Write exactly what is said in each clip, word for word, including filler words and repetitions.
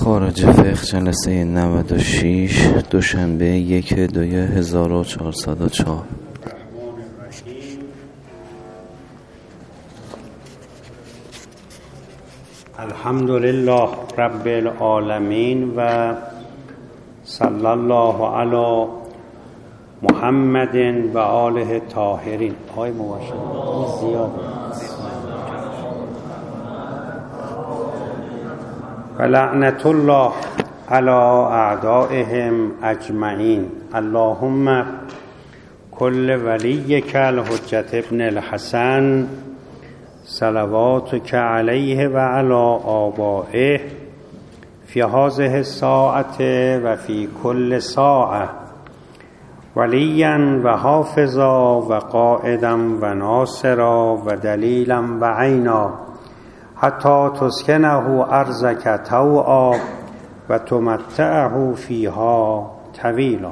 خارج فقه جلسه نود و شش دوشنبه یک دوی هزار و چهارصد و چهار. الحمد لله رب العالمین و صلی الله علی محمد و آله طاهرین. آقای مباشر زیاده و لعنت الله علی اعدائهم اجمعین. اللهم کل ولیک الحجة ابن الحسن صلواتک علیه و علی آبائه فی هذه الساعة و فی کل ساعة ولیا و حافظا و قائدا و ناصرا و دلیلا و عینا حتی تسکنه ارضک طوعا و تمتعه فیها طویلا.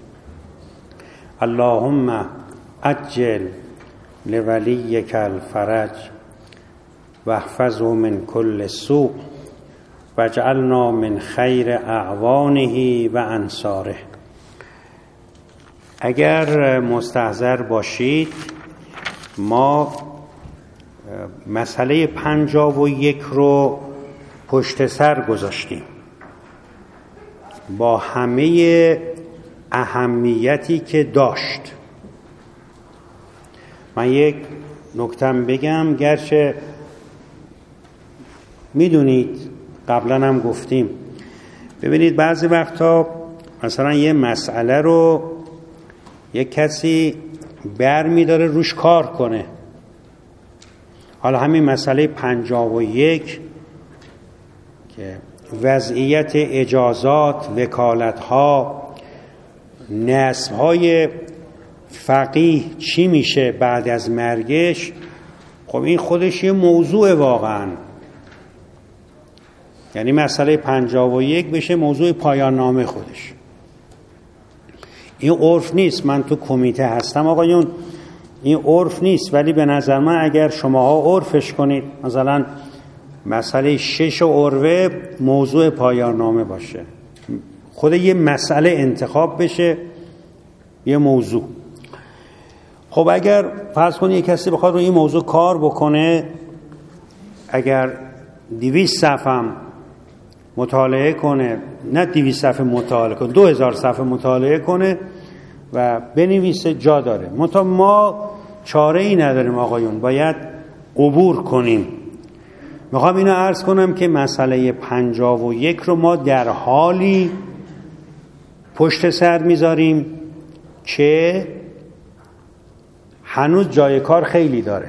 اللهم عجل لولیک الفرج واحفظه من کل سوء واجعلنا من خیر اعوانه و انصاره. اگر مستحضر باشید ما مسئله پنجاه و یک رو پشت سر گذاشتیم با همه اهمیتی که داشت. من یک نکتم بگم، گرچه میدونید قبلا هم گفتیم. ببینید بعضی وقتا مثلا یه مسئله رو یک کسی بر میداره روش کار کنه. حالا همین مسئله پنجاه و یک که وضعیت اجازات، وکالت‌ها، نسب‌های فقیه چی میشه بعد از مرگش، خب این خودش یه موضوع واقعا. یعنی مسئله پنجاه و یک بشه موضوع پایان نامه خودش. این عرف نیست. من تو کمیته هستم آقایون، این عرف نیست، ولی به نظر من اگر شماها عرفش کنید، مثلا مسئله شش عروه موضوع پایان نامه باشه، خود یه مسئله انتخاب بشه یه موضوع. خب اگر فرض کنید یک کسی بخواد رو این موضوع کار بکنه، اگر دویست صفحه مطالعه کنه، نه دویست صفحه مطالعه کنه، دو هزار صفحه مطالعه کنه و بنویسه، جا داره. منتها ما چاره ای نداریم آقایون، باید عبور کنیم. میخوام اینو عرض کنم که مسئله پنجاه و یک رو ما در حالی پشت سر میذاریم که هنوز جای کار خیلی داره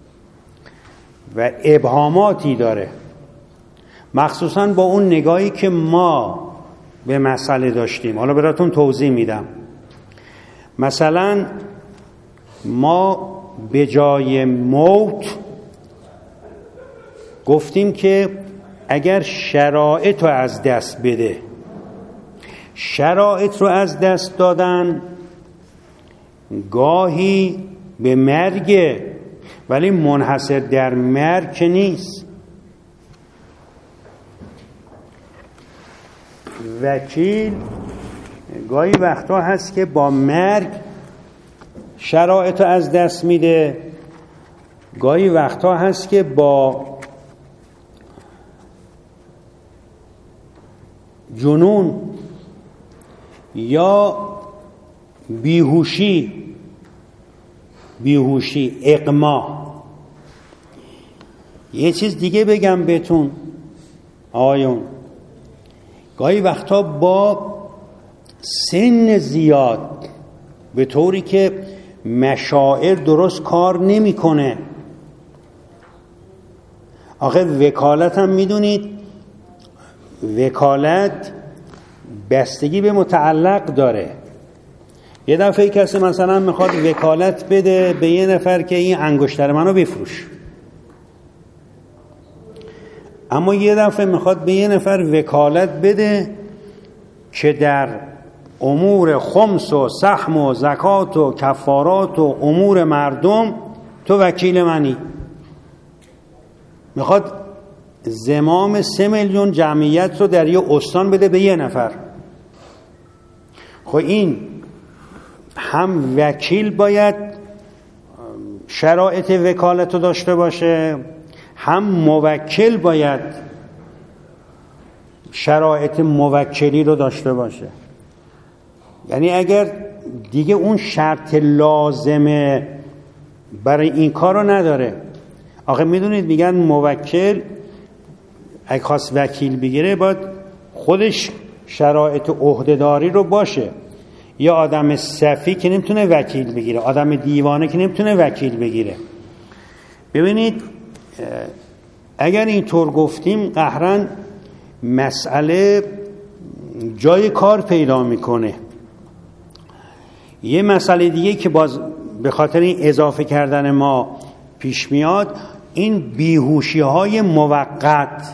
و ابهاماتی داره، مخصوصا با اون نگاهی که ما به مسئله داشتیم. حالا براتون توضیح میدم. مثلا ما به جای موت گفتیم که اگر شرایط رو از دست بده، شرایط رو از دست دادن گاهی به مرگ، ولی منحصر در مرگ که نیست. وکیل گاهی وقتا هست که با مرگ شرایط رو از دست میده، گاهی وقتا هست که با جنون یا بیهوشی بیهوشی اغما. یه چیز دیگه بگم بهتون آقایون، گاهی وقتا با سن زیاد، به طوری که مشاعر درست کار نمیکنه. آخه وکالت هم میدونید، وکالت بستگی به متعلق داره. یه دفعه کسی مثلا میخواد وکالت بده به یه نفر که این انگشتر منو بفروش، اما یه دفعه میخواد به یه نفر وکالت بده که در امور خمس و سهم و زکات و کفارات و امور مردم تو وکیل منی. میخواد زمام سه میلیون جمعیت رو در یه استان بده به یه نفر. خب این هم وکیل باید شرایط وکالت رو داشته باشه، هم موکل باید شرایط موکلی رو داشته باشه. یعنی اگر دیگه اون شرط لازمه برای این کار رو نداره. آخه میدونید میگن موکل اگه خواست وکیل بگیره باید خودش شرایط عهدهداری رو باشه. یا آدم صفی که نمیتونه وکیل بگیره، آدم دیوانه که نمیتونه وکیل بگیره. ببینید اگر اینطور گفتیم قهرن مسئله جای کار پیدا میکنه. یه مسئله دیگه که باز به خاطر این اضافه کردن ما پیش میاد، این بیهوشی های موقت.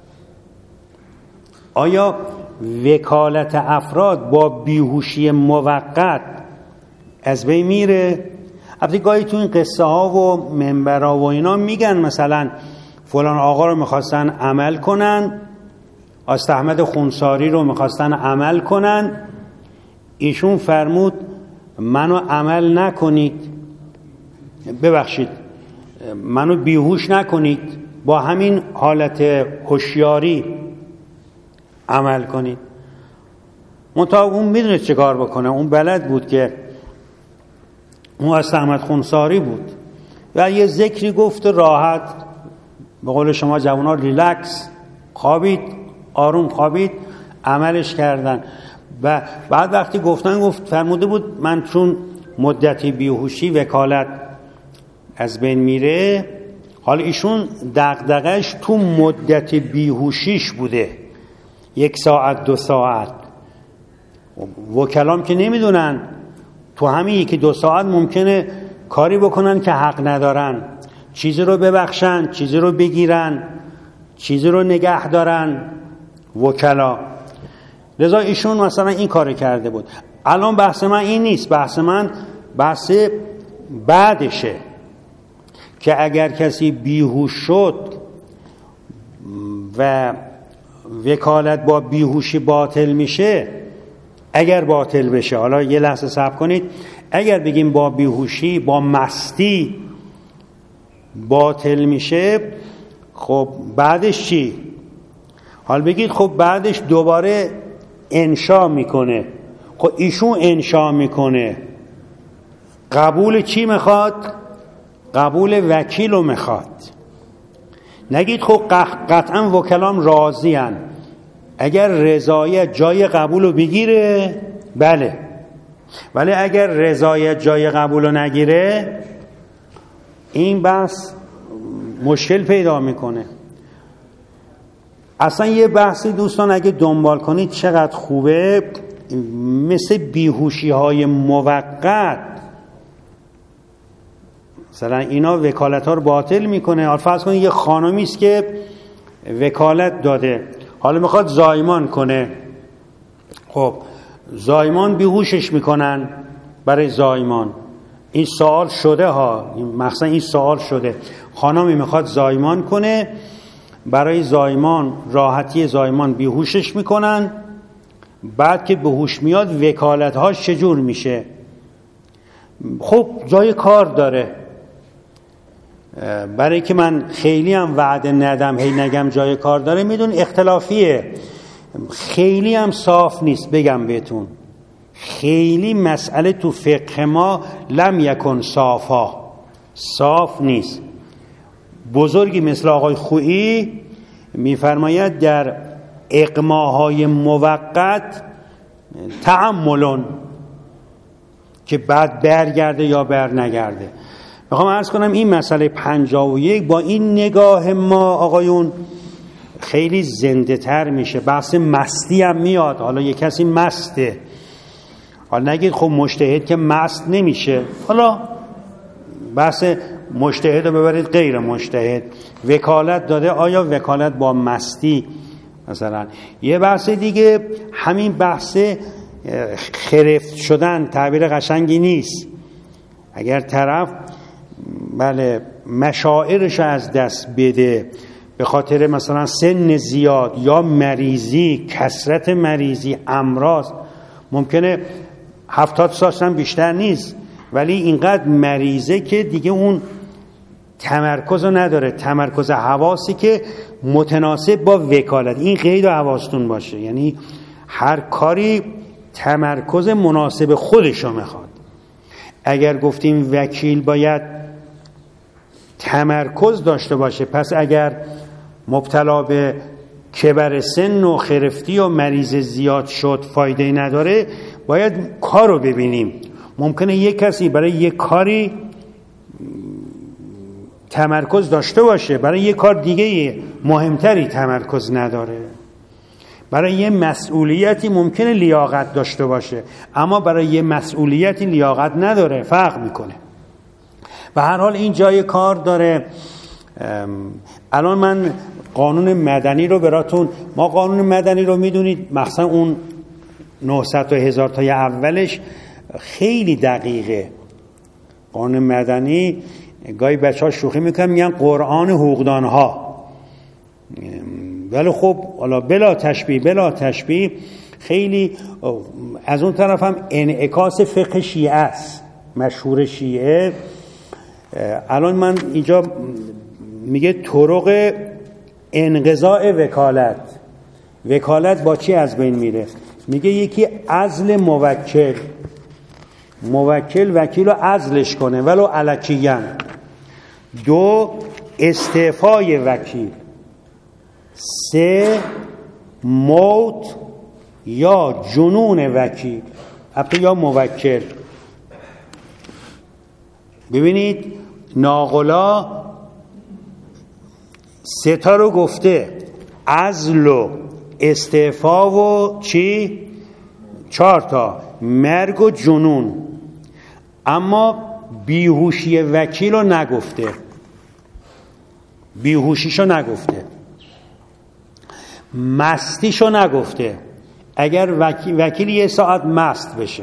آیا وکالت افراد با بیهوشی موقت از بین میره؟ البته گاهی تو این قصه ها و منبرها و اینا میگن مثلا فلان آقا رو میخواستن عمل کنن، آست احمد خونساری رو میخواستن عمل کنن، ایشون فرمود منو عمل نکنید، ببخشید منو بیهوش نکنید، با همین حالت هوشیاری عمل کنید. منتها اون میدونه چه کار بکنه، اون بلد بود که اون آست احمد خونساری بود و یه ذکری گفت راحت، به قول شما جوان ها ریلکس، خوابید، آروم خوابید، عملش کردن. و بعد وقتی گفتن گفت فرموده بود من چون مدتی بیهوشی وکالت از بین میره. حالا ایشون دغدغش تو مدت بیهوشیش بوده، یک ساعت دو ساعت. وکلام که نمیدونن تو همین یکی دو ساعت ممکنه کاری بکنن که حق ندارن، چیزی رو ببخشن، چیزی رو بگیرن، چیزی رو نگه دارن وکلا. لذا ایشون مثلا این کار کرده بود. الان بحث من این نیست، بحث من بحث بعدشه که اگر کسی بیهوش شد و وکالت با بیهوشی باطل میشه، اگر باطل بشه، حالا یه لحظه صبر کنید، اگر بگیم با بیهوشی با مستی باطل میشه، خب بعدش چی؟ حالا بگید خب بعدش دوباره انشا میکنه. خب ایشون انشا میکنه، قبول چی میخواد؟ قبول وکیل رو میخواد. نگید خب قطعا وکلام راضی هن. اگر رضایت جای قبول رو بگیره بله، ولی اگر رضایت جای قبول رو نگیره این بحث مشکل پیدا میکنه. اصلا یه بحثی دوستان اگه دنبال کنید چقدر خوبه، مثل بیهوشی های موقت، مثلا اینا وکالت ها رو باطل میکنه. حالا فرض کنید یه خانمی است که وکالت داده، حالا میخواد زایمان کنه. خب زایمان بیهوشش میکنن برای زایمان. این سوال شده ها، مثلا این سوال شده، خانمی میخواد زایمان کنه، برای زایمان راحتی زایمان بیهوشش میکنن، بعد که به هوش میاد وکالت هاش چجور میشه؟ خب جای کار داره. برای که من خیلی هم وعده ندم هی نگم جای کار داره، میدون اختلافیه، خیلی هم صاف نیست. بگم بهتون خیلی مسئله تو فقه ما لم یکن صافا، صاف نیست. بزرگی مثل آقای خویی میفرماید در اقماهای موقت تأملون، که بعد برگرده یا بر نگرده. میخوام عرض کنم این مسئله پنجاه و یک با این نگاه ما آقایون خیلی زنده تر میشه. بحث مستی هم میاد. حالا یک کسی مسته، حالا نگید خب مجتهد که مست نمیشه، حالا بحث مجتهد رو ببرید غیر مجتهد. وکالت داده، آیا وکالت با مستی مثلا؟ یه بحث دیگه همین بحث خرفت شدن، تعبیر قشنگی نیست. اگر طرف بله مشاعرش از دست بده، به خاطر مثلا سن زیاد یا مریضی، کثرت مریضی، امراض، ممکنه هفتاد سالش هم بیشتر نیست ولی اینقدر مریضه که دیگه اون تمرکز رو نداره، تمرکز حواسی که متناسب با وکالت. این قید و حواستون باشه، یعنی هر کاری تمرکز مناسب خودش رو میخواد. اگر گفتیم وکیل باید تمرکز داشته باشه، پس اگر مبتلا به کبر سن و خرفتی و مریض زیاد شد فایده نداره، باید کار رو ببینیم. ممکنه یک کسی برای یک کاری تمرکز داشته باشه، برای یک کار دیگه مهمتری تمرکز نداره. برای یه مسئولیتی ممکنه لیاقت داشته باشه اما برای یه مسئولیتی لیاقت نداره، فرق میکنه. به هر حال این جای کار داره. الان من قانون مدنی رو براتون، ما قانون مدنی رو میدونید مثلا اون نهصد تا هزار تای اولش خیلی دقیقه. قانون مدنی گاهی بچه ها شوخی میکنن میگن قرآن حقوقدان ها، ولی خب حالا بلا تشبیه بلا تشبیه خیلی از اون طرف هم انعکاس فقه شیعه است، مشهور شیعه. الان من اینجا میگه طرق انقضاء وکالت. وکالت با چی از بین میره؟ میگه یکی عزل موکل، موکل وکیل رو عزلش کنه ولو الکیاً. دو، استعفای وکیل. سه، موت یا جنون وکیل البته یا موکل. ببینید ناقلا سه تا رو گفته، عزل و استعفا و چی؟ چهار تا، مرگ و جنون. اما بیهوشی وکیل رو نگفته، بیهوشیشو نگفته، مستیشو نگفته. اگر وکیل, وکیل یه ساعت مست بشه،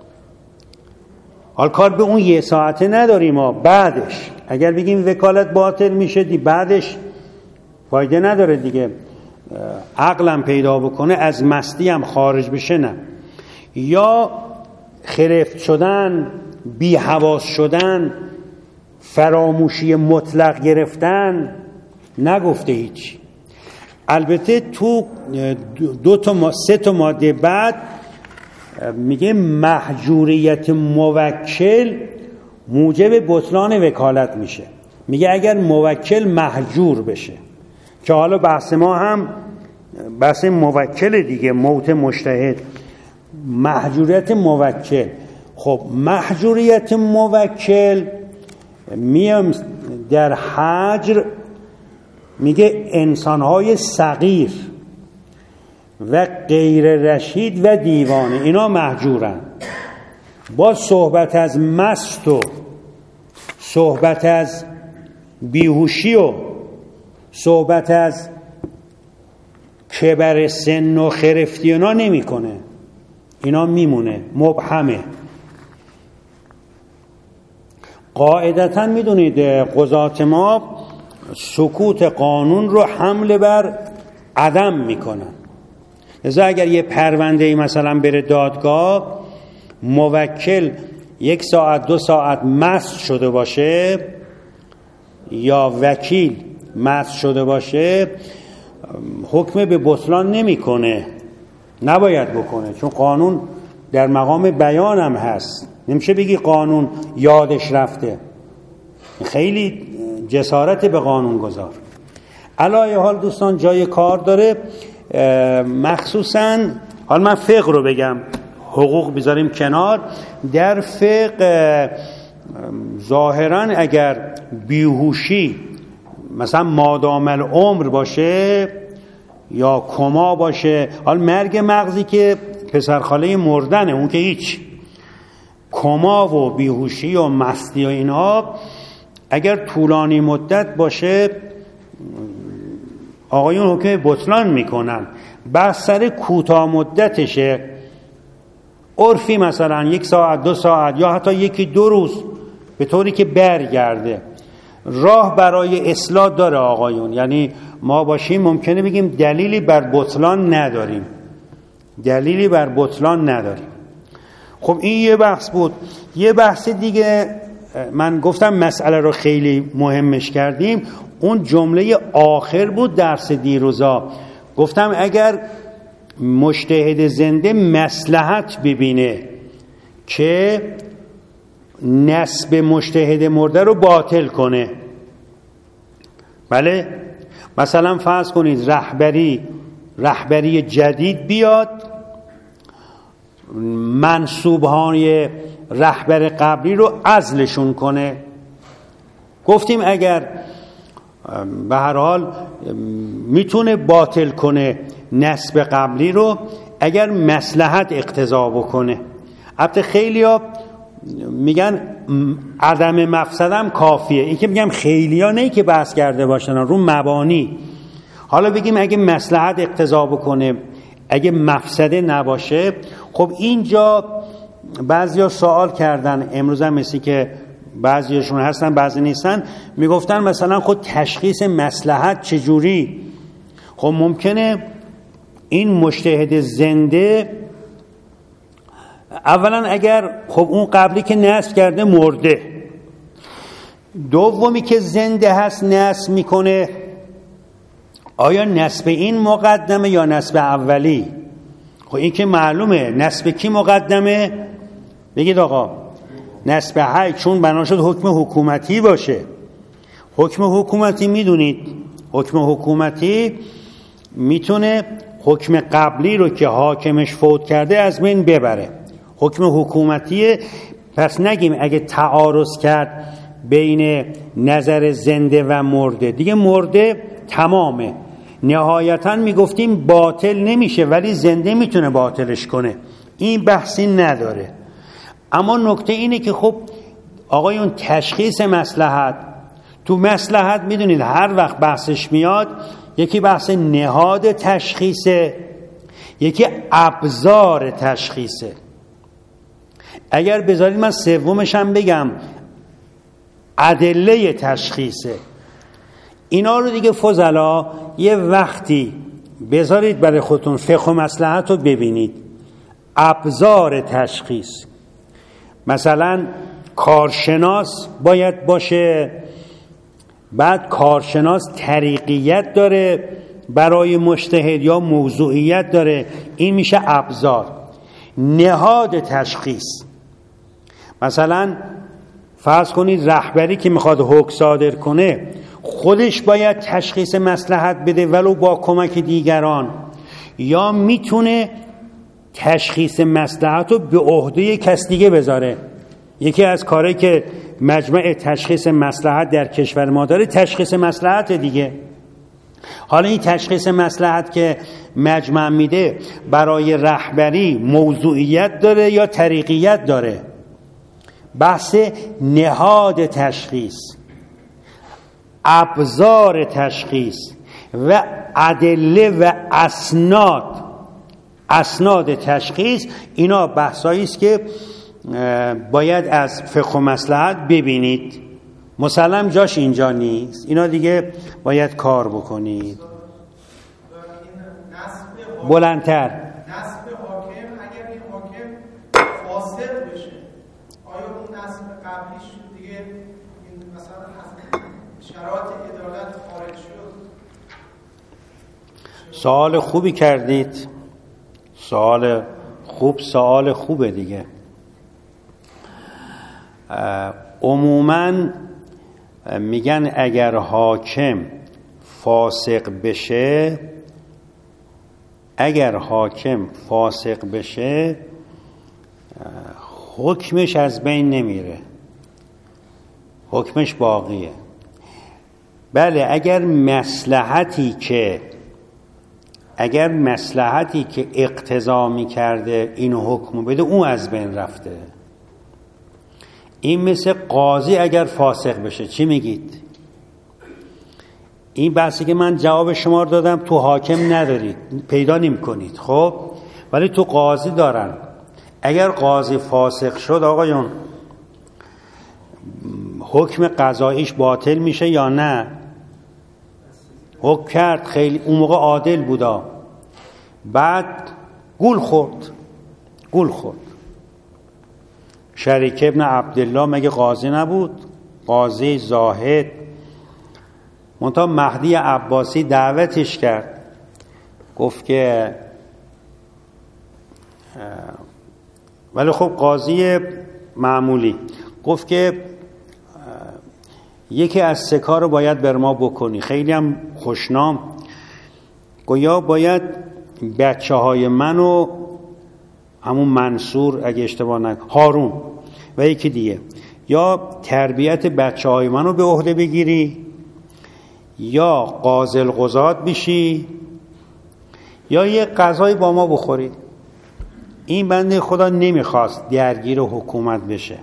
حال کار به اون یه ساعته نداریم ما، بعدش اگر بگیم وکالت باطل میشه دی بعدش فایده نداره دیگه، عقلم پیدا بکنه از مستی هم خارج بشه نه. یا خرفت شدن، بی حواس شدن، فراموشی مطلق گرفتن، نگفته هیچ. البته تو دو تا سه تا ماده بعد میگه محجوریت موکل موجب بطلان وکالت میشه. میگه اگر موکل محجور بشه، که حالا بحث ما هم بحث موکل دیگه، موت مجتهد، محجوریت موکل. خب محجوریت موکل میام در حجر میگه انسانهای صغیر و غیر رشید و دیوانه اینا محجورن. با صحبت از مست و صحبت از بیهوشی و صحبت از کبر سن و خرفتی اینا نمی کنه، اینا میمونه، مبهمه. قاعدتا میدونید قضات ما سکوت قانون رو حمل بر عدم میکنن. لذا اگر یه پرونده مثلا بره دادگاه، موکل یک ساعت دو ساعت مست شده باشه یا وکیل مست شده باشه، حکم به بطلان نمیکنه، نباید بکنه، چون قانون در مقام بیان هم هست. نمیشه بگی قانون یادش رفته، خیلی جسارت به قانون گذار. علایه حال دوستان جای کار داره، مخصوصا حال من فقه رو بگم، حقوق بذاریم کنار. در فقه ظاهرا اگر بیهوشی مثلا مادام العمر باشه یا کما باشه، حال مرگ مغزی که پسرخاله مردنه، اون که هیچ. کما و بیهوشی و مستی و اینها اگر طولانی مدت باشه آقایون حکم بطلان میکنن. بس سر کوتاه مدتشه، عرفی مثلا یک ساعت دو ساعت یا حتی یکی دو روز به طوری که برگرده. راه برای اصلاح داره آقایون. یعنی ما باشیم ممکنه بگیم دلیلی بر بطلان نداریم، دلیلی بر بطلان نداریم. خب این یه بحث بود. یه بحث دیگه من گفتم مسئله رو خیلی مهمش کردیم، اون جمله آخر بود درس دیروزا. گفتم اگر مجتهد زنده مصلحت ببینه که نسب مجتهد مرده رو باطل کنه، بله، مثلا فرض کنید رهبری رهبری جدید بیاد، منصوبان رهبر قبلی رو عزلشون کنه. گفتیم اگر به هر حال میتونه باطل کنه نسب قبلی رو اگر مصلحت اقتضا بکنه. البته خیلیا میگن عدم مفسدم کافیه. این که میگم خیلیا نه که بحث کرده باشن رو مبانی. حالا بگیم اگه مصلحت اقتضا بکنه، اگه مفسده نباشه. خب اینجا بعضیا سوال کردن امروز هم، مثل که بعضیشون هستن بعضی نیستن، میگفتن مثلا خود تشخیص مصلحت چجوری؟ خب ممکنه این مجتهد زنده اولا اگر خب اون قبلی که نسب کرده مرده، دومی که زنده هست نسب میکنه، آیا نسب این مقدمه یا نسب اولی؟ خب این که معلومه نسب کی مقدمه؟ بگید آقا نسب حی، چون بنا شد حکم حکومتی باشه. حکم حکومتی میدونید حکم حکومتی میتونه حکم قبلی رو که حاکمش فوت کرده از بین ببره. حکم حکومتیه. پس نگیم اگه تعارض کرد بین نظر زنده و مرده، دیگه مرده تمامه. نهایتا میگفتیم باطل نمیشه ولی زنده میتونه باطلش کنه، این بحثی نداره. اما نکته اینه که خب آقایون تشخیص مصلحت، تو مصلحت میدونید هر وقت بحثش میاد یکی بحث نهاد تشخیصه، یکی ابزار تشخیصه. اگر بذارید من سومش هم بگم ادله تشخیصه. اینا رو دیگه فضلا یه وقتی بذارید برای خودتون فقه و مصلحت رو ببینید. ابزار تشخیص مثلا کارشناس باید باشه، بعد کارشناس طریقیت داره برای مجتهد یا موضوعیت داره، این میشه ابزار. نهاد تشخیص مثلا فرض کنید رهبری که میخواد حکم صادر کنه خودش باید تشخیص مصلحت بده ولو با کمک دیگران، یا میتونه تشخیص مصلحت رو به عهده کس دیگه بذاره. یکی از کارهایی که مجمع تشخیص مصلحت در کشور ما داره تشخیص مصلحت دیگه. حالا این تشخیص مصلحت که مجمع میده برای رهبری موضوعیت داره یا طریقیت داره؟ بحث نهاد تشخیص، ابزار تشخیص و ادله و اسناد اسناد تشخیص، اینا بحثایی است که باید از فقه و مصلحت ببینید. مسلم جاش اینجا نیست، اینا دیگه باید کار بکنید. بلندتر. نسب حاکم اگر این حاکم فاسد بشه، آیا اون نسب قبلیش دیگه مثلا شرایط عدالت خارج شد؟ سوال خوبی کردید، سوال خوب، سوال خوبه دیگه. عموماً میگن اگر حاکم فاسق بشه اگر حاکم فاسق بشه حکمش از بین نمیره، حکمش باقیه. بله اگر مصلحتی که اگر مصلحتی که اقتضا میکرده این حکم بده اون از بین رفته. این مثل قاضی اگر فاسق بشه، چی میگید؟ این بحثی که من جواب شما رو دادم تو حاکم ندارید، پیدا نمی کنید، خب ولی تو قاضی دارن. اگر قاضی فاسق شد آقایون حکم قضاییش باطل میشه یا نه؟ حکم کرد، خیلی اون موقع عادل بودا، بعد گول خورد گول خورد شریک ابن عبدالله مگه قاضی نبود؟ قاضی زاهد. منتها مهدی عباسی دعوتش کرد، گفت که ولی خب قاضی معمولی، گفت که یکی از سه کار رو باید بر ما بکنی. خیلی هم خوشنام، گویا باید بچه های منو، همون منصور اگه اشتباه نکنم هارون و یکی دیگه، یا تربیت بچه های منو به عهده بگیری، یا قاضی القضات بشی، یا یه غذایی با ما بخورید. این بنده خدا نمیخواست درگیر حکومت بشه.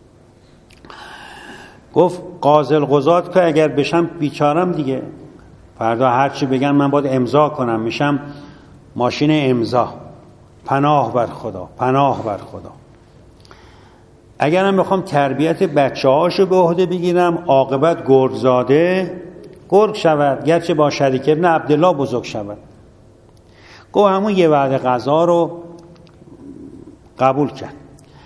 گفت قاضی القضات که اگر بشم بیچارم دیگه، فردا هرچی بگن من باید امضا کنم، میشم ماشین امضا. پناه بر خدا، پناه بر خدا. اگرم بخوام تربیت بچه هاشو به عهده بگیرم، عاقبت گرگزاده گرگ شود، گرچه با شریک ابن عبدالله بزرگ شود. گفت همون یه وعده غذا رو قبول کرد.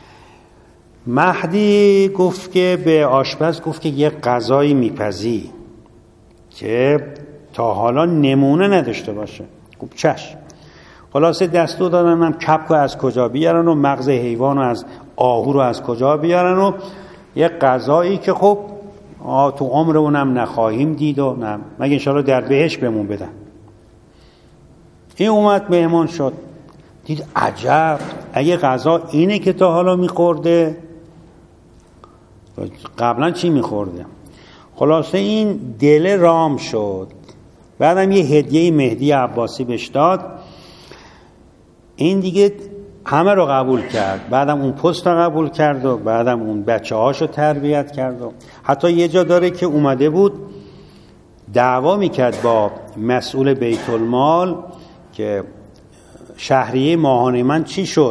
مهدی گفت که به آشپز گفت که یه غذایی میپزی که تا حالا نمونه نداشته باشه. گفت چشم. خلاصه دستور دادن هم کپک از کجا بیارن و مغز حیوان رو از آهو رو از کجا بیارن و یه غذایی که خب تو عمر اونم نخواهیم دید و نه مگه انشاءالله در بهش بهمون بدن. این اومد مهمان شد، دید عجب، اگه غذا اینه که تا حالا میخورده، قبلا چی میخورده؟ خلاصه این دل رام شد. بعدم یه هدیه مهدی عباسی بهش داد، این دیگه همه رو قبول کرد. بعدم اون پست رو قبول کرد و بعدم اون بچه هاشو تربیت کرد و حتی یه جا داره که اومده بود دعوا میکرد با مسئول بیت المال که شهریه ماهانه من چی شد.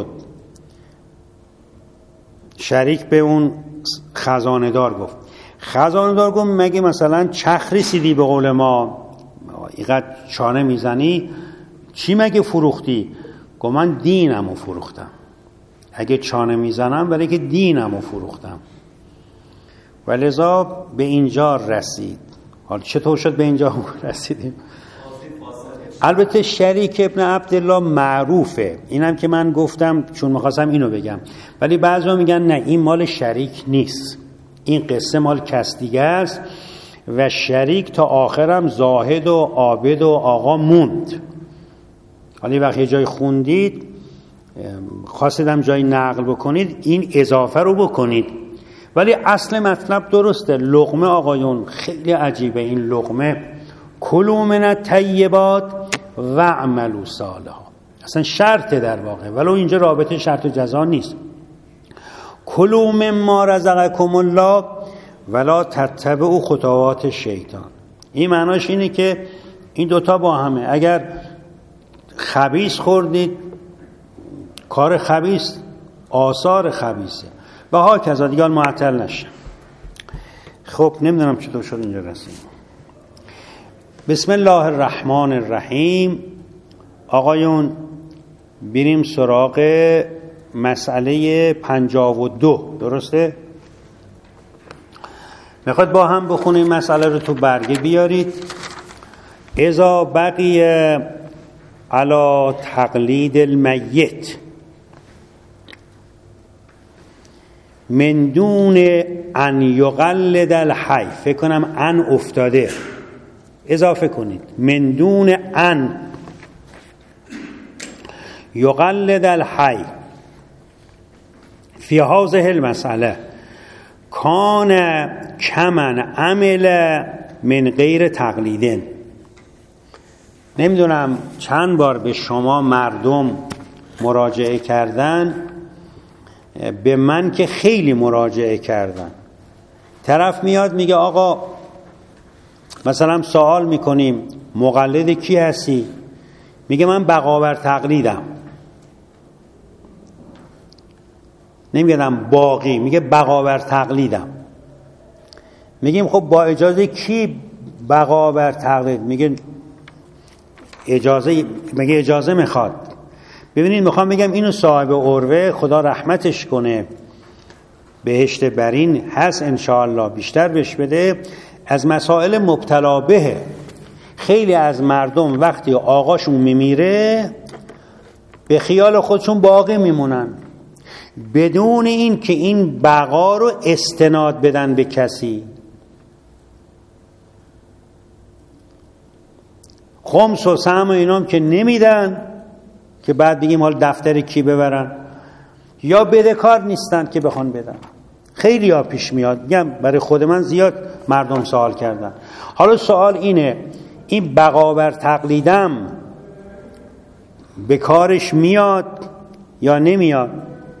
شریک به اون خزانه دار گفت، خزانه دار گفت مگه مثلا چخ رسیدی به قول ما، اینقدر چانه میزنی، چی مگه فروختی؟ گفت من دینمو فروختم. اگه چانه میزنم ولی که دینمو فروختم. و لذا به اینجا رسید. حالا چطور شد به اینجا رسیدیم؟ البته شریک ابن عبدالله معروفه، اینم که من گفتم چون میخواستم اینو بگم، ولی بعضیا میگن نه این مال شریک نیست، این قصه مال کس دیگه است و شریک تا آخرم زاهد و عابد و آقا موند. حالا وقتی جای خوندید خواستیدم جای نقل بکنید این اضافه رو بکنید، ولی اصل مطلب درسته. لقمه آقایون خیلی عجیبه، این لقمه کلوا من الطیبات و اعملوا صالحا، اصلا شرطه در واقع، ولو اینجا رابطه شرط و جزا نیست. کلوا مما رزقکم الله ولا تتبعوا خطوات شیطان. این معناش اینه که این دوتا با همه، اگر خبیث خوردید کار خبیث آثار خبیثه و ها کذا دیگه معطل نشه. خب نمیدونم چطور شد اینجا رسیم. بسم الله الرحمن الرحیم. آقایون بریم سراغ مسئله پنجاه و دو، درسته؟ میخواد با هم بخونیم مسئله رو تو برگه بیارید. اذا بقی علی تقلید المیت من دون ان یقلد الحی، فکر کنم ان افتاده، اضافه کنید، من دون ان یقلد الحی فی هذه المسئله کان کمن عمل من غیر تقلیدن. نمیدونم چند بار به شما مردم مراجعه کردن، به من که خیلی مراجعه کردن. طرف میاد میگه آقا مثلا سوال میکنیم مقلد کی هستی؟ میگه من بقاور تقلیدم. نمیگم باقی، میگه بقاور تقلیدم. میگیم خب با اجازه کی بقا بر تقلید؟ میگه اجازه، میگه اجازه میخواد. ببینید میخوام بگم اینو صاحب عروه خدا رحمتش کنه، بهشت برین هست انشاءالله، بیشتر بهش بده، از مسائل مبتلا بهه. خیلی از مردم وقتی آقاشون میمیره به خیال خودشون باقی میمونن بدون این که این بقا رو استناد بدن به کسی. خمس و سهم و اینام که نمیدن که بعد بگیم حال دفتر کی ببرن، یا بدهکار نیستن که بخوان بدن. خیلی ها پیش میاد، میگم برای خود من زیاد مردم سوال کردن. حالا سوال اینه، این بقا بر تقلیدم به کارش میاد یا نمیاد؟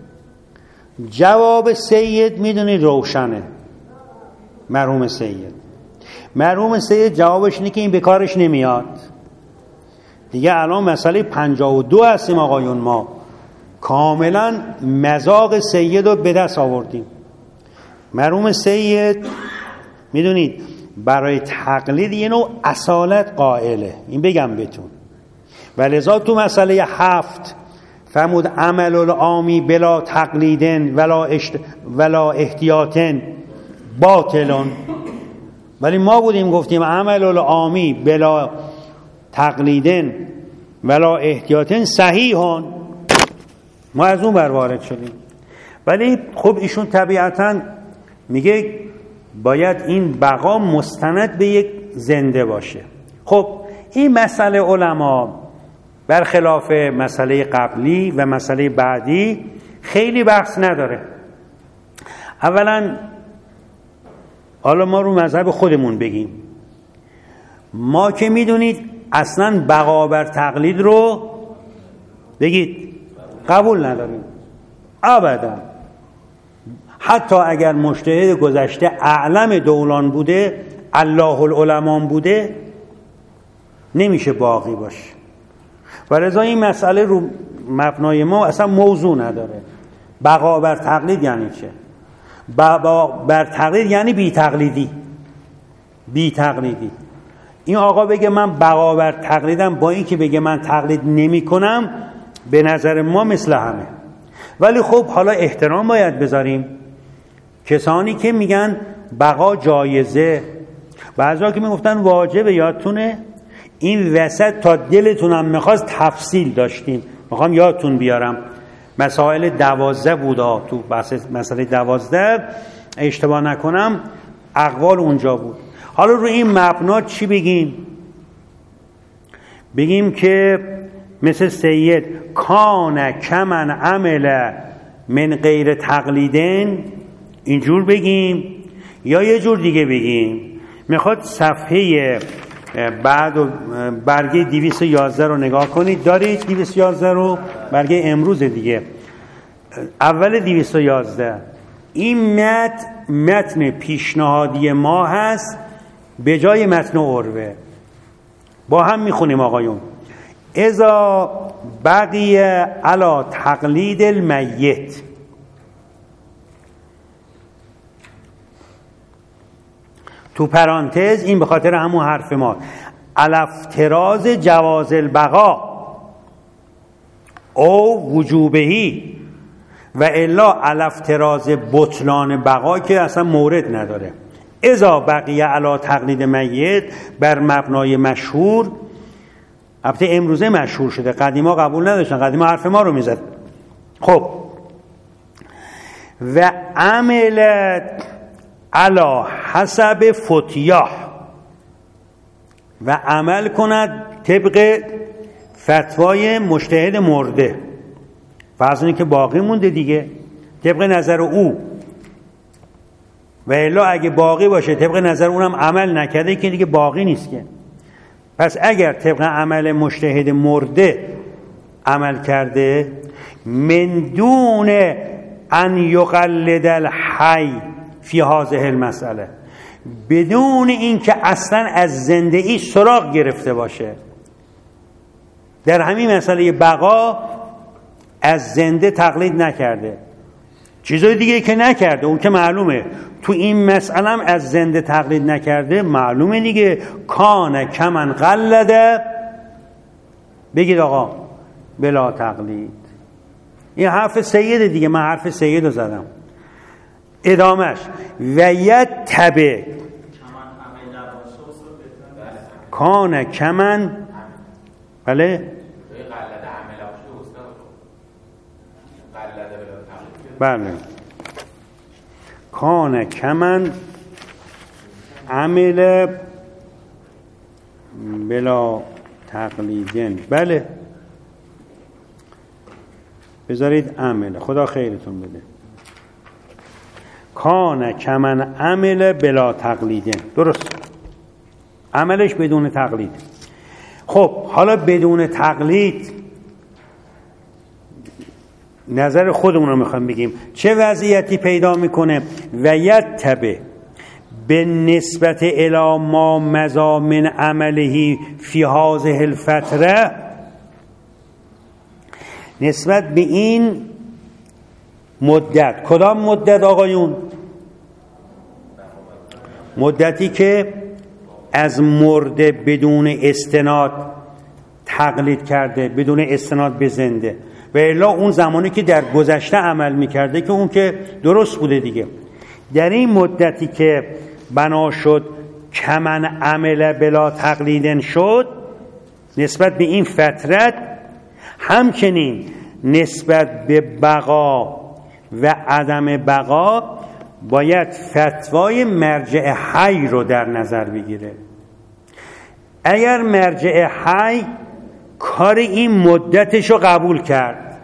جواب سید میدونی روشنه. مرحوم سید مرحوم سید جوابش اینه که این به کارش نمیاد. دیگه الان مسئله پنجاه و دو هستیم آقایون، ما کاملا مذاق سید رو به دست آوردیم. مرحوم سید میدونید برای تقلید یه نوع اصالت قائله، این بگم بهتون. ولذا تو مسئله هفت فرمود عمل العامی بلا تقلیدن ولا, اشت... ولا احتیاطن باطلون. ولی ما بودیم گفتیم عمل العامی بلا تقلیدن ولا احتیاطن صحیحون، ما از اون بر وارد شدیم. ولی خب ایشون طبیعتاً میگه باید این بقا مستند به یک زنده باشه. خب این مسئله علما برخلاف مسئله قبلی و مسئله بعدی خیلی بحث نداره. اولا حالا ما رو مذهب خودمون بگیم، ما که میدونید اصلا بقا بر تقلید رو بگید قبول نداریم ابدا. حتی اگر مجتهد گذشته اعلم دولان بوده، الله العلمان بوده، نمیشه باقی باشه. و لذا این مسئله رو مبنای ما اصلا موضوع نداره. بقا بر تقلید یعنی چه؟ بقا بر تقلید یعنی بی تقلیدی. بی تقلیدی این آقا بگه من بقا بر تقلیدم، با این که بگه من تقلید نمی کنم، به نظر ما مثل همه. ولی خب حالا احترام باید بذاریم کسانی که میگن بقا جایزه، بعضا که میگفتن واجبه. یادتونه این وسط تا دلتونم میخواست تفصیل داشتیم، میخوام یادتون بیارم. مسائل دوازده بودا، تو بحث مسئله دوازده اشتباه نکنم اقوال اونجا بود. حالا رو این مبنا چی بگیم؟ بگیم که مثل سید کان کمن عمل من غیر تقلیدن، اینجور بگیم یا یه جور دیگه بگیم؟ میخواد صفحه بعد و برگه دویست و یازده رو نگاه کنید. دارید دویست و یازده رو؟ برگه امروز دیگه، اول دویست و یازده. این متن متن پیشنهادی ما هست به جای متن عروه. با هم میخونیم آقایون. اذا بقی علی تقلید المیت، تو پرانتز این به خاطر همون حرف ما، علی افتراض جواز البقا او وجوبهی و الا علی افتراض بطلان بقا که اصلا مورد نداره. اذا بقیه علی تقلید میت بر مبنای مشهور، البته امروزه مشهور شده، قدیما قبول نداشتن، قدیما حرف ما رو میزد. خب و عملت علی حسب فتیاه، و عمل کند طبق فتوای مجتهد مرده. فرض اینه که باقی مونده دیگه، طبق نظر او، و الا اگه باقی باشه طبق نظر اونم عمل نکرده که دیگه باقی نیست که. پس اگر طبق عمل مجتهد مرده عمل کرده، من دون ان یقلد الحی فی هذه المسئله، بدون این که اصلا از زنده ای سراغ گرفته باشه، در همین مسئله بقا از زنده تقلید نکرده. چیزای دیگه که نکرده اون که معلومه. تو این مسئله هم از زنده تقلید نکرده معلومه دیگه. کان کمن قلده، بگید آقا بلا تقلید. این حرف سید دیگه، من حرف سید رو زدم. ادامش و یتبع کان کمن، بله بله کان کمن عمل بلا تقلیدن، بله بذارید عمل، خدا خیرتون بده. کان کمن عمل بلا تقلیدن، درست، عملش بدون تقلید. خب حالا بدون تقلید نظر خودمون رو میخوام بگیم چه وضعیتی پیدا میکنه. و یتبع به نسبت الی ما مضی من عمله فی هذه الفتره، نسبت به این مدت. کدام مدت آقایون؟ مدتی که از مرده بدون استناد تقلید کرده، بدون استناد به زنده، و الا اون زمانی که در گذشته عمل میکرده که اون که درست بوده دیگه. در این مدتی که بنا شد کمن عمل بلا تقلیدن شد، نسبت به این فترت، همچنین نسبت به بقا و عدم بقا باید فتوای مرجع حی رو در نظر بگیره. اگر مرجع حی کار این مدتش رو قبول کرد،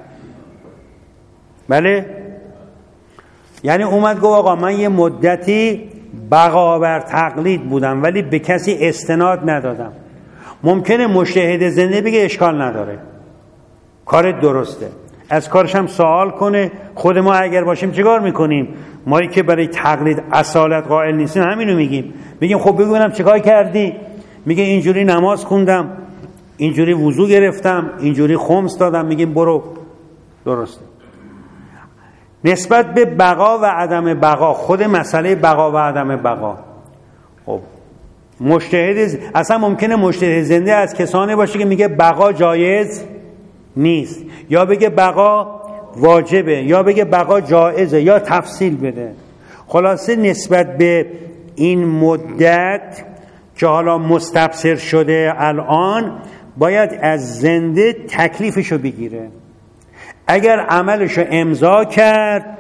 بله، یعنی اومد گفت آقا من یه مدتی بقا بر تقلید بودم ولی به کسی استناد ندادم، ممکنه مجتهد زنده بگه اشکال نداره، کارت درسته، از کارش هم سوال کنه. خود ما اگر باشیم چیکار میکنیم؟ ما که برای تقلید اصالت قائل نیستیم همینو میگیم، میگیم خب بگونم چیکار کردی؟ میگه اینجوری نماز خوندم، اینجوری وضو گرفتم، اینجوری خمس دادم، میگیم برو، درسته. نسبت به بقا و عدم بقا، خود مسئله بقا و عدم بقا، خب مجتهد اصلا ممکنه مجتهد زنده از کسانی باشه که میگه بقا جایز نیست، یا بگه بقا واجبه، یا بگه بقا جایزه، یا تفصیل بده. خلاصه نسبت به این مدت که حالا مستبصر شده الان، باید از زنده تکلیفشو بگیره. اگر عملشو امضا کرد،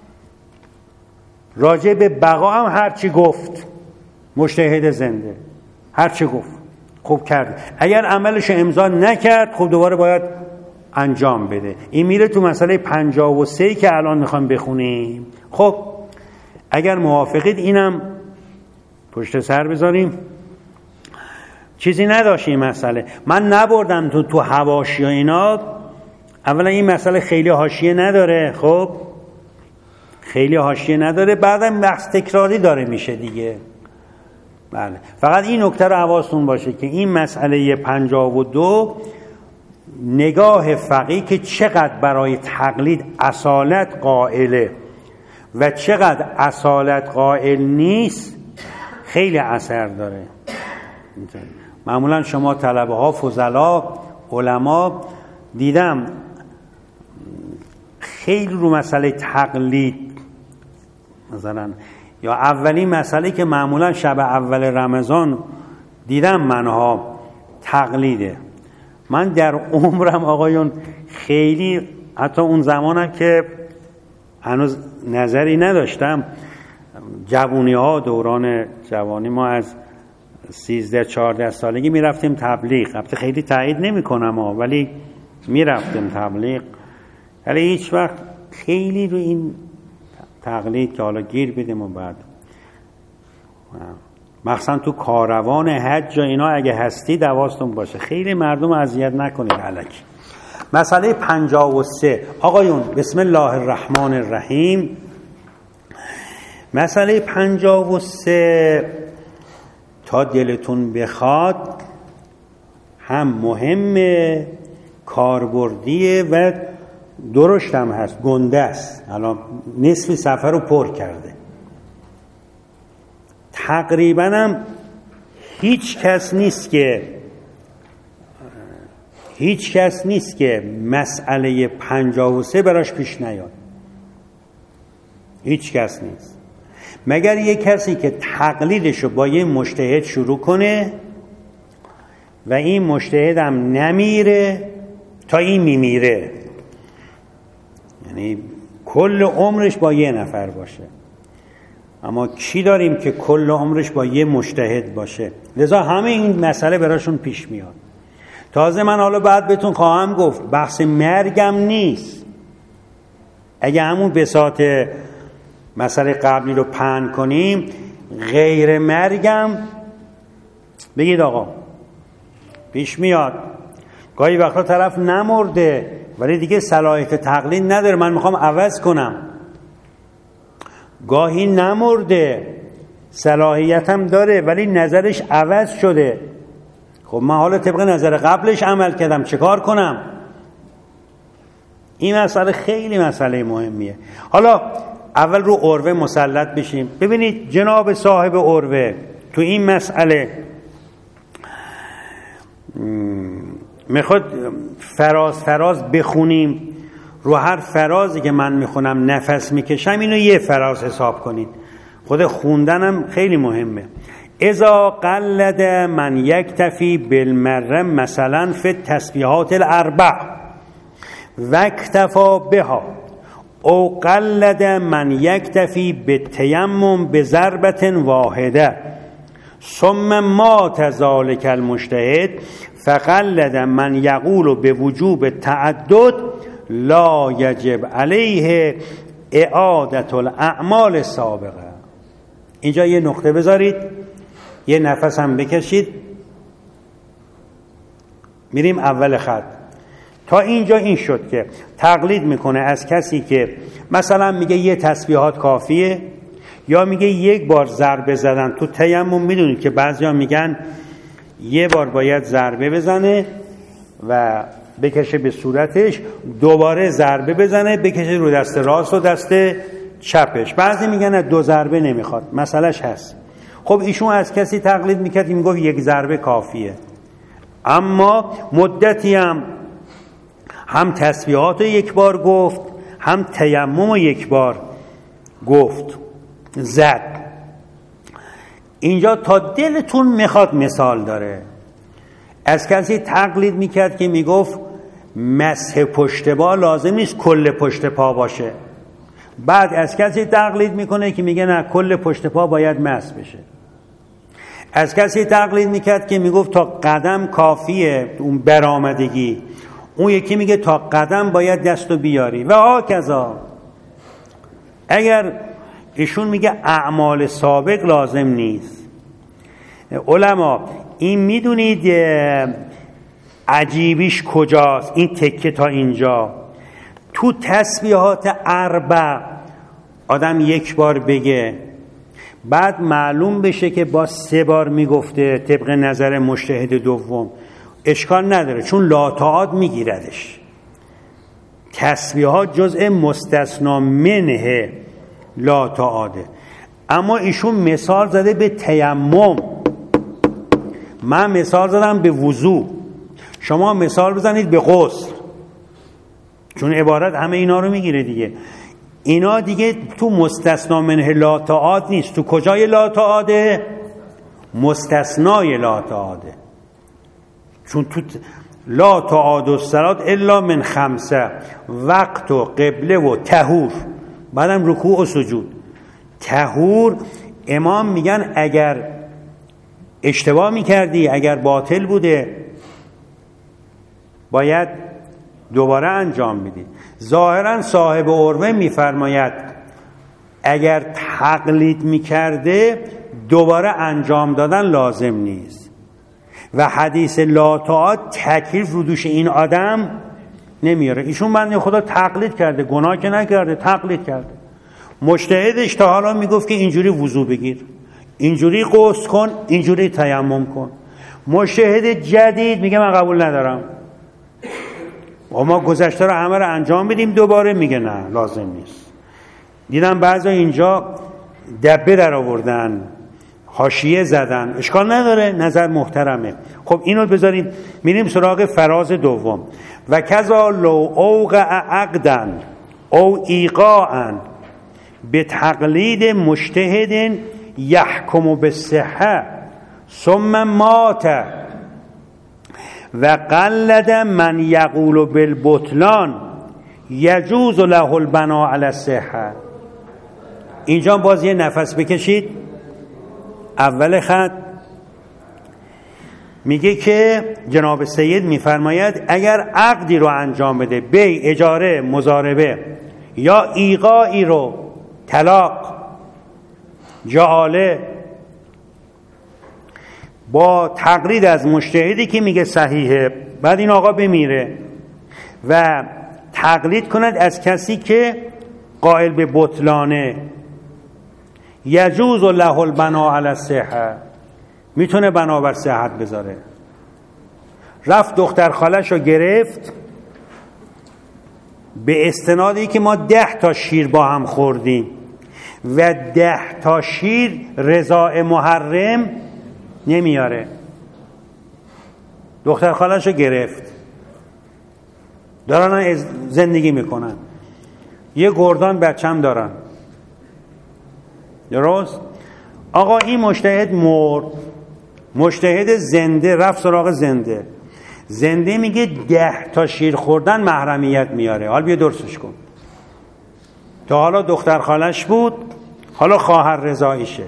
راجع به بقا هم هرچی گفت مجتهد زنده، هرچی گفت خوب کرد. اگر عملشو امضا نکرد، خب دوباره باید انجام بده. این میره تو مسئله پنجاه و سه که الان میخوام بخونیم. خب اگر موافقید اینم پشت سر بذاریم. چیزی نداشت این مسئله، من نبردم تو تو حواشی و اینا. اولا این مسئله خیلی حاشیه نداره، خب خیلی حاشیه نداره، بعدم بحث تکراری داره میشه دیگه. بله، فقط این نکته رو حواستون باشه که این مسئله پنجاه و دو نگاه فقیه که چقدر برای تقلید اصالت قائله و چقدر اصالت قائل نیست خیلی اثر داره. معمولا شما طلبه ها، فضلا، علما دیدم خیلی رو مسئله تقلید، مثلا یا اولین مسئله که معمولا شب اول رمضان دیدم منها تقلیده. من در عمرم آقایون خیلی، حتی اون زمانم که هنوز نظری نداشتم، جوانی ها، دوران جوانی ما از سیزده چهارده سالگی میرفتیم تبلیغ. البته خیلی تایید نمی کنم ها، ولی میرفتیم تبلیغ. ولی هیچ وقت خیلی رو این تقلید که حالا گیر بدیم و بعد مخصوصا تو کاروان حج و اینا اگه هستی دواستون باشه، خیلی مردم اذیت نکنید الکی. مسئله پنجاه و سه آقایون، بسم الله الرحمن الرحیم. مسئله پنجاه و سه تا دلتون بخواد هم مهمه، کاربردیه و درشت هم هست، گنده است، الان نصف صفحه رو پر کرده. تقریبا هم هیچ کس نیست که هیچ کس نیست که مسئله پنجاه و سه براش پیش نیاد. هیچ کس نیست، مگر یه کسی که تقلیدشو با یه مجتهد شروع کنه و این مجتهد هم نمیره تا این میمیره، یعنی کل عمرش با یه نفر باشه. اما کی داریم که کل عمرش با یه مجتهد باشه؟ لذا همه این مسئله براشون پیش میاد. تازه من حالا بعد بهتون خواهم گفت بحث مرگم نیست. اگه همون بساط مسئله قبلی رو پهن کنیم، غیر مرگم بگید آقا پیش میاد. گاهی وقتا طرف نمرده ولی دیگه صلاحیت تقلید نداره، من میخوام عوض کنم. گاهی نمرده صلاحیتم داره ولی نظرش عوض شده، خب من حالا طبق نظر قبلش عمل کردم، چه کار کنم؟ این مسئله خیلی مسئله مهمیه. حالا اول رو عروه مسلط بشیم. ببینید جناب صاحب عروه تو این مسئله میخواد فراز فراز بخونیم، رو هر فرازی که من میخونم نفس میکشم اینو یه فراز حساب کنید. خود خوندنم خیلی مهمه. اذا قلد من یکتفی بالمره مثلا فی التسبیحات الاربع واکتفا بها او قلد من یکتفی بالتیمم بضربة واحده ثم مات ذلك المجتهد فقلد من یقول بوجوب تعدد لا یجب علیه اعادة الاعمال السابقه. اینجا یه نقطه بذارید، یه نفس هم بکشید، میریم اول خط. تا اینجا این شد که تقلید میکنه از کسی که مثلا میگه یه تسبیحات کافیه، یا میگه یک بار ضربه زدن تو تیمم. میدونید که بعضیا میگن یه بار باید ضربه بزنه و بکشه به صورتش، دوباره ضربه بزنه بکشه رو دست راست و دست چپش. بعضی میگن دو ضربه نمیخواد، مسئلهش هست. خب ایشون از کسی تقلید میکرد این میگفت یک ضربه کافیه، اما مدتی هم هم تسبیحات رو یک بار گفت، هم تیمم رو یک بار گفت زد. اینجا تا دلتون میخواد مثال داره. از کسی تقلید میکرد که میگفت مسح پشت پا لازم نیست کل پشت پا باشه. بعد از کسی تقلید میکنه که میگه نه کل پشت پا باید مسح بشه. از کسی تقلید میکرد که میگفت تا قدم کافیه اون برآمدگی، اون یکی میگه تا قدم باید دستو بیاری و هاکذا. اگر ایشون میگه اعمال سابق لازم نیست. علما این میدونید عجیبیش کجاست؟ این تکه تا اینجا تو تسبیحات اربع آدم یک بار بگه، بعد معلوم بشه که با سه بار میگفته طبق نظر مجتهد دوم، اشکال نداره چون لاتعاد میگیردش. تسبیحات جزء مستثنا منه لاتعاده. اما ایشون مثال زده به تیمم، من مثال زدم به وضو، شما مثال بزنید به غسل، چون عبارت همه اینا رو میگیره دیگه. اینا دیگه تو مستثنا منه لاتعاد نیست. تو کجای لاتعاده؟ مستثنای لاتعاده. چون تو لا تعاد الصلاة الا من خمسه، وقت و قبله و طهور، بعدم رکوع و سجود. طهور امام میگن اگر اشتباه میکردی، اگر باطل بوده باید دوباره انجام بدی. ظاهرا صاحب عروه میفرماید اگر تقلید میکرده دوباره انجام دادن لازم نیست و حدیث لا تعاد تکلیف رو دوش این آدم نمیاره. ایشون بنده خدا تقلید کرده، گناه که نکرده، تقلید کرده. مجتهدش تا حالا میگفت که اینجوری وضو بگیر، اینجوری غسل کن، اینجوری تیمم کن. مجتهد جدید میگه من قبول ندارم، ما گذشته رو همه رو انجام بدیم دوباره؟ میگه نه لازم نیست. دیدم بعضی اینجا دبه در آوردن، حاشیه زدن، اشکال نداره، نظر محترمه. خب اینو بذاریم. میریم سراغ فراز دوم. و کذا لو اوقع عقدا او ایقاعا به تقلید مجتهد یحکم بالصحه ثم مات و قلد من یقول بالبطلان یجوز له البناء علی الصحه. اینجا باز یه نفس بکشید. اول خط میگه که جناب سید میفرماید اگر عقدی رو انجام بده، بی، اجاره، مضاربه یا ایقاعی رو، طلاق، جعاله، با تقلید از مجتهدی که میگه صحیحه، بعد این آقا بمیره و تقلید کند از کسی که قائل به بطلانه، یجوز له البناء علی الصحه، میتونه بنا بر صحت بذاره. رفت دختر خالش رو گرفت به استنادی که ما ده تا شیر با هم خوردیم و ده تا شیر رضاء محرم نمیاره. دختر خالش رو گرفت، دارن زندگی میکنن، یه گردان بچم دارن، درست؟ آقا این مجتهد مرد، مجتهد زنده رفت سراغ زنده. زنده میگه ده تا شیر خوردن محرمیت میاره. حالا بیا درستش کن. تا حالا دختر خالش بود، حالا خواهر رضاییشه.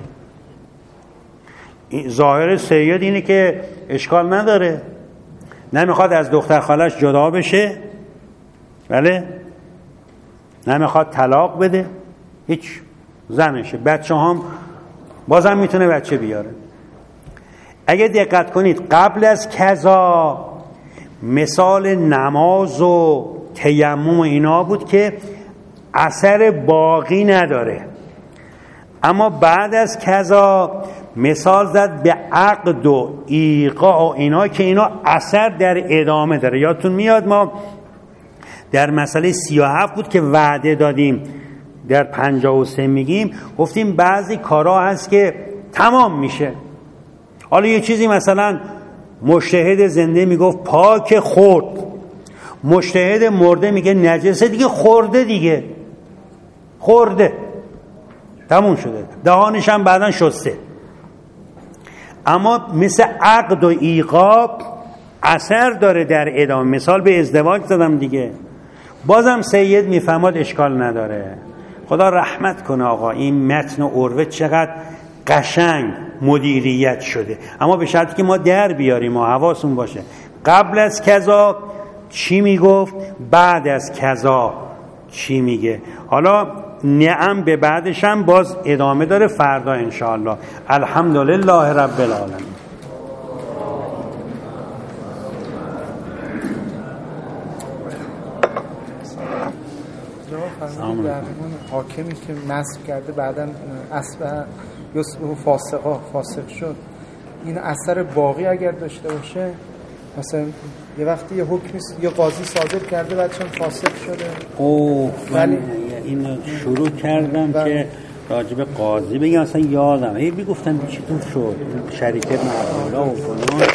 ظاهر سید اینه که اشکال نداره، نمیخواد از دختر خالش جدا بشه، بله، نمیخواد طلاق بده، هیچ، زنشه، بچه هم بازم میتونه بچه بیاره. اگه دقت کنید قبل از کذا مثال نماز و تیمم و اینا بود که اثر باقی نداره، اما بعد از کذا مثال زد به عقد و ایقاع و اینا که اینا اثر در ادامه داره. یادتون میاد ما در مسئله سی و هفت بود که وعده دادیم، در پنجاه و سه میگیم، گفتیم بعضی کارا هست که تمام میشه. حالا یه چیزی مثلا مجتهد زنده میگفت پاک خورد، مجتهد مرده میگه نجسه، دیگه خورده، دیگه خورده، تموم شده، دهانش هم بعداً شسته. اما مثل عقد و ایقاع اثر داره در ادامه. مثال به ازدواج زدم دیگه. بازم سید میفهمد اشکال نداره. خدا رحمت کنه آقا، این متن و عروه چقدر قشنگ مدیریت شده، اما به شرطی که ما در بیاریم و حواسون باشه. قبل از کذا چی میگفت، بعد از کذا چی میگه. حالا نعم به بعدش هم باز ادامه داره فردا انشاءالله. الحمدلله رب العالمین. در اون حاکمی که نصب کرده بعداً اصلا یصبح فاسقا فاسق شد، این اثر باقی اگر داشته باشه، مثلا یه وقتی یه حکمی یه قاضی صادر کرده بعد چون فاسق شده. اوه من این شروع کردم بله. که راجب قاضی بگم، اصلا یادم هی میگفتن چطور شد شریکت معقوله و فلان،